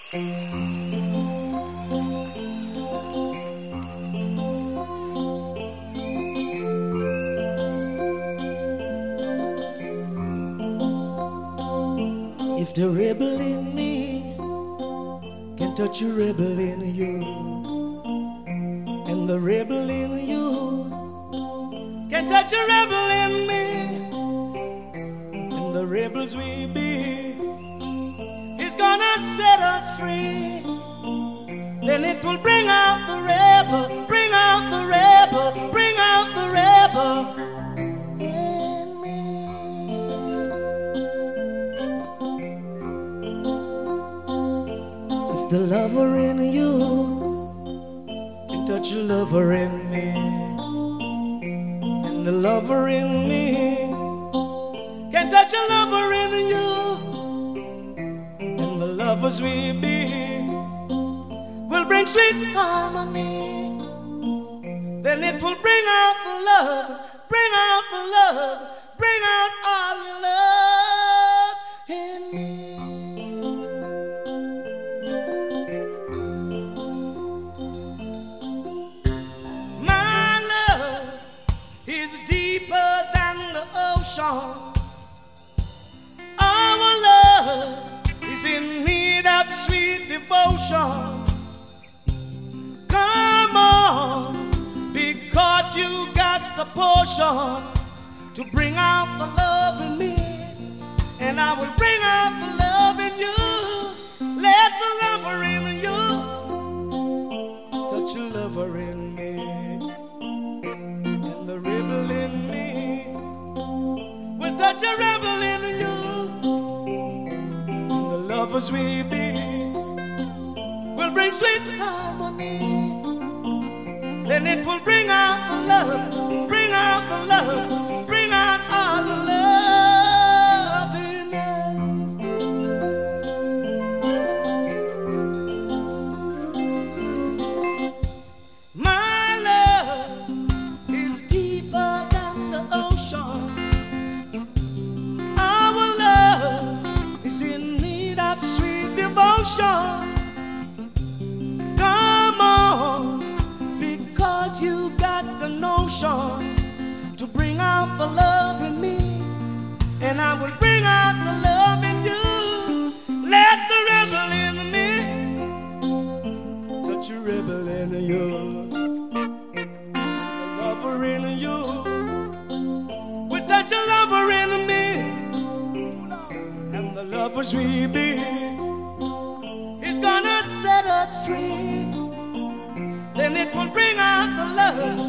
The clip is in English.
If the rebel in me can touch a rebel in you, and the rebel in you can touch a rebel in me, and the rebels we be, he's gonna set us free. Then it will bring out the rebel, bring out the rebel, bring out the rebel in me. If the lover in you can touch a lover in me, and the lover in me can touch a lover in you, and the lovers we be will bring sweet harmony. Then it will bring out the love, bring out the love, bring out all your love in me. My love is deeper than the ocean. Our love is in need of sweet devotion. Come on, because you got the potion to bring out the love in me, and I will bring out the love in you. Let the lover in you touch a lover in me, and the rebel in me will touch a rebel in you, and the lovers we be will bring sweet harmony. Then it will bring out the love, bring out the love, bring out all the love in us. My love is deeper than the ocean. Our love is in need of sweet devotion. Come on, because you got the notion to bring out the love in me, and I will bring out the love in you. Let the rebel in me touch a rebel in you, the lover in you will touch a lover in me, and the lovers we be, he's gonna set us free. Then it will bring out the love,